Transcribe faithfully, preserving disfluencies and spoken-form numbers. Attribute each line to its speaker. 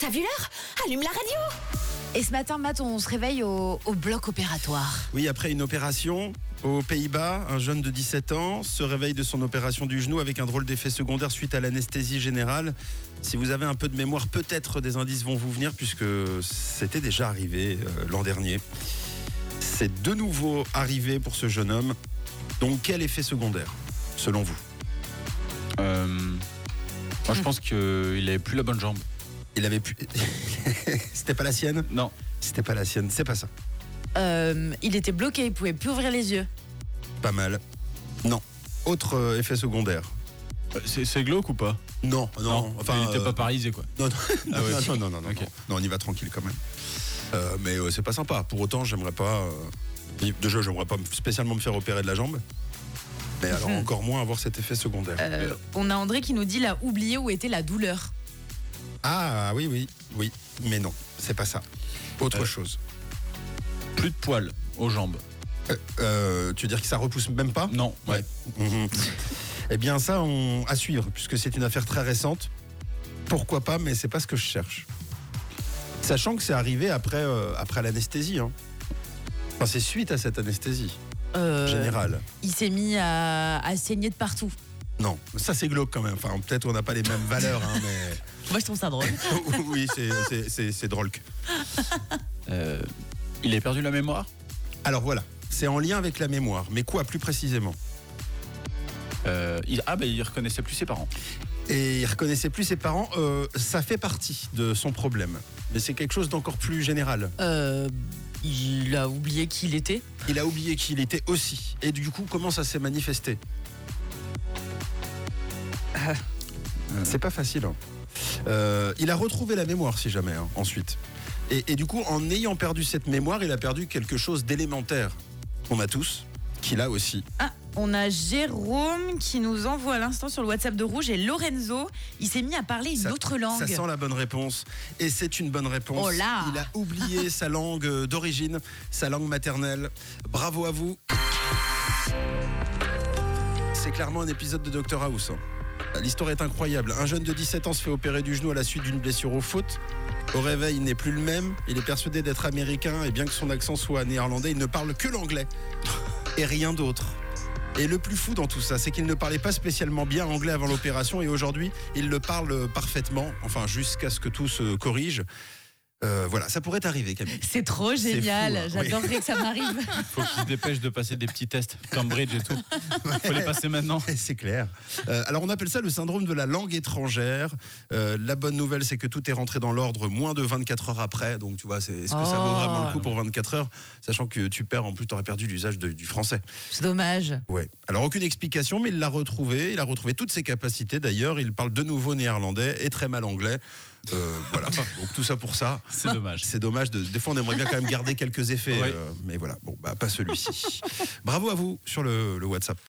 Speaker 1: t'as vu l'heure? Allume la radio.
Speaker 2: Et ce matin, Matt, on se réveille au, au bloc opératoire.
Speaker 3: Oui, après une opération aux Pays-Bas, un jeune de dix-sept ans se réveille de son opération du genou avec un drôle d'effet secondaire suite à l'anesthésie générale. Si vous avez un peu de mémoire, peut-être des indices vont vous venir puisque c'était déjà arrivé euh, l'an dernier. C'est de nouveau arrivé pour ce jeune homme. Donc quel effet secondaire, selon vous?
Speaker 4: Euh, moi, je pense qu'il avait plus la bonne jambe.
Speaker 3: Il avait pu... C'était pas la sienne?
Speaker 4: Non.
Speaker 3: C'était pas la sienne, c'est pas ça.
Speaker 2: Euh, il était bloqué, il pouvait plus ouvrir les yeux.
Speaker 3: Pas mal. Non. Autre euh, effet secondaire.
Speaker 4: C'est, c'est glauque ou pas?
Speaker 3: Non, non.
Speaker 4: Non,
Speaker 3: enfin,
Speaker 4: il était
Speaker 3: euh,
Speaker 4: pas paralysé, quoi.
Speaker 3: Non, non,
Speaker 4: Ah ouais.
Speaker 3: non, non, non, non,
Speaker 4: Okay.
Speaker 3: non, non, on y va tranquille quand même. Euh, mais euh, c'est pas sympa. Pour autant, j'aimerais pas. Euh, déjà, j'aimerais pas spécialement me faire opérer de la jambe. Mais alors
Speaker 2: Mhm.
Speaker 3: encore moins avoir cet effet secondaire.
Speaker 2: Euh, on a André qui nous dit, il a oublié où était la douleur.
Speaker 3: Ah oui, oui, oui. Mais non, c'est pas ça. Autre
Speaker 4: Euh.
Speaker 3: chose.
Speaker 4: Plus de poils aux jambes.
Speaker 3: Euh, euh, tu veux dire que ça repousse même pas?
Speaker 4: Non, ouais.
Speaker 3: Mhm. Eh bien, ça, on à suivre, puisque c'est une affaire très récente. Pourquoi pas, mais c'est pas ce que je cherche. Sachant que c'est arrivé après, euh, après l'anesthésie. Hein. Enfin, c'est suite à cette anesthésie
Speaker 2: Euh,
Speaker 3: générale.
Speaker 2: Il s'est mis à, à saigner de partout.
Speaker 3: Non, ça c'est glauque quand même. Enfin, peut-être on n'a pas les mêmes valeurs, hein, mais
Speaker 2: Moi, je trouve ça drôle.
Speaker 3: oui, c'est, c'est, c'est, c'est drôle.
Speaker 4: Euh, il a perdu la mémoire.
Speaker 3: Alors voilà, c'est en lien avec la mémoire. Mais quoi plus précisément?
Speaker 4: Euh, il, ah, bah, il reconnaissait plus ses parents.
Speaker 3: Et il reconnaissait plus ses parents. Euh, ça fait partie de son problème. Mais c'est quelque chose d'encore plus général.
Speaker 2: Euh, il a oublié qui il était.
Speaker 3: Il a oublié qui il était aussi. Et du coup, comment ça s'est manifesté? Ah, c'est pas facile. Hein. Euh, il a retrouvé la mémoire, si jamais, hein, ensuite. Et, et du coup, en ayant perdu cette mémoire, il a perdu quelque chose d'élémentaire qu'on a tous, qu'il a aussi.
Speaker 2: Ah, on a Jérôme qui nous envoie à l'instant sur le WhatsApp de Rouge et Lorenzo, il s'est mis à parler une
Speaker 3: Ça-
Speaker 2: autre langue.
Speaker 3: Ça sent la bonne réponse. Et c'est une bonne réponse.
Speaker 2: Oh là
Speaker 3: Il a oublié sa langue d'origine, sa langue maternelle. Bravo à vous. C'est clairement un épisode de Doctor House. hein. L'histoire est incroyable. Un jeune de dix-sept ans se fait opérer du genou à la suite d'une blessure au foot. Au réveil, il n'est plus le même. Il est persuadé d'être américain et bien que son accent soit néerlandais, il ne parle que l'anglais et rien d'autre. Et le plus fou dans tout ça, c'est qu'il ne parlait pas spécialement bien anglais avant l'opération et aujourd'hui, il le parle parfaitement, enfin jusqu'à ce que tout se corrige. Euh, voilà, ça pourrait arriver, Camille.
Speaker 2: C'est trop
Speaker 3: C'est
Speaker 2: génial,
Speaker 3: fou, hein,
Speaker 2: j'adorerais que ça m'arrive.
Speaker 4: Faut qu'il se dépêche de passer des petits tests, Cambridge et tout. Faut les passer maintenant.
Speaker 3: C'est clair. Euh, alors on appelle ça le syndrome de la langue étrangère. Euh, la bonne nouvelle, c'est que tout est rentré dans l'ordre moins de vingt-quatre heures après. Donc tu vois, c'est, est-ce que ça vaut
Speaker 2: Oh.
Speaker 3: vraiment le coup pour vingt-quatre heures, sachant que tu perds, en plus, tu aurais perdu l'usage de- du français.
Speaker 2: C'est dommage.
Speaker 3: Ouais. Alors aucune explication, mais il l'a retrouvé. Il a retrouvé toutes ses capacités. D'ailleurs, il parle de nouveau néerlandais et très mal anglais. Euh, voilà. Donc tout ça pour ça.
Speaker 4: C'est dommage.
Speaker 3: C'est dommage. De, des fois, on aimerait bien quand même garder quelques effets,
Speaker 4: Ouais.
Speaker 3: euh, mais voilà. Bon, bah pas celui-ci. Bravo à vous sur le, le WhatsApp.